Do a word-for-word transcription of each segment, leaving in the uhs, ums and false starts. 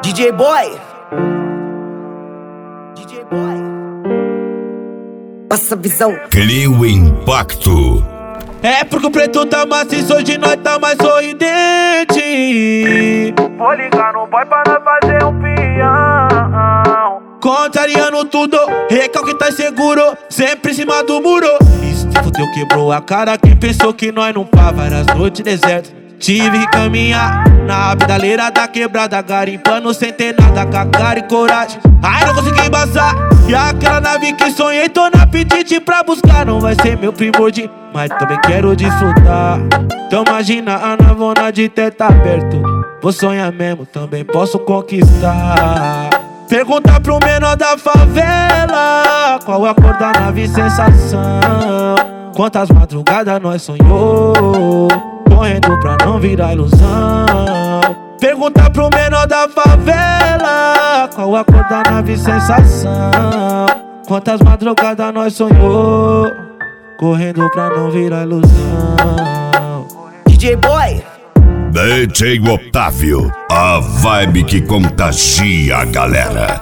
D J Boy, D J Boy, passa a visão. Cria o impacto. É porque o preto tá maciço, hoje nós tá mais sorridente. Vou ligar no boy pra nós fazer um peão. Contrariando tudo, recalque tá seguro, sempre em cima do muro. Isso te fudeu, quebrou a cara, quem pensou que nós não pá, várias noites desertas. Tive que caminhar na pedaleira da quebrada, garimpando sem ter nada, com a cara e coragem. Ai, não consegui embaçar. E aquela nave que sonhei, tô na apetite pra buscar. Não vai ser meu primordial, mas também quero desfrutar. Então imagina a navona de teta aberto. Vou sonhar mesmo, também posso conquistar. Pergunta pro menor da favela qual a cor da nave, sensação. Quantas madrugadas nós sonhou, correndo pra não virar ilusão. Pergunta pro menor da favela qual a cor da nave, sensação. Quantas madrugadas nós sonhou, correndo pra não virar ilusão. D J Boy, D J Otávio, a vibe que contagia a galera.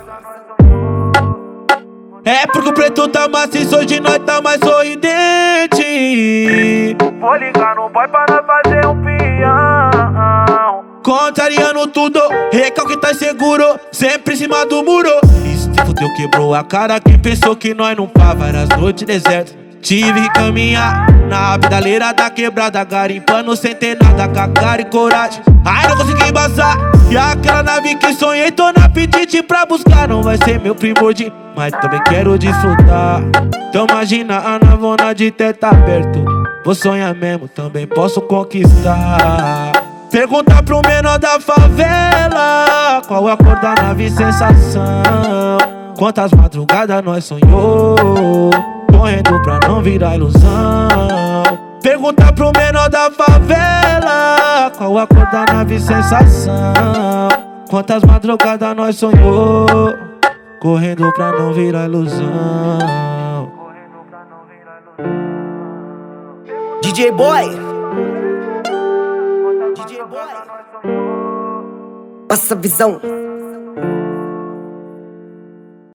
É porque o preto tá maciço, hoje nós tá mais sorridente. Vou ligar no boy pra nós fazer um peão. Contrariando tudo, recalque tá seguro, sempre em cima do muro. Isso te fudeu, quebrou a cara, quem pensou que nós não pá, várias noites desertas. Tive que caminhar na pedaleira da quebrada, garimpando sem ter nada, com a cara e coragem. Ai, não consegui embaçar. E aquela nave que sonhei, tô na apetite pra buscar. Não vai ser meu primordial, mas também quero desfrutar. Então imagina a navona de teta aberto. Vou sonhar mesmo, também posso conquistar. Pergunta pro menor da favela qual a cor da nave, sensação. Quantas madrugadas nós sonhou, correndo pra não virar ilusão. Pergunta pro menor da favela qual a cor da nave, sensação. Quantas madrugadas nós sonhou, correndo pra não virar ilusão. D J Boy, D J Boy, passa a visão.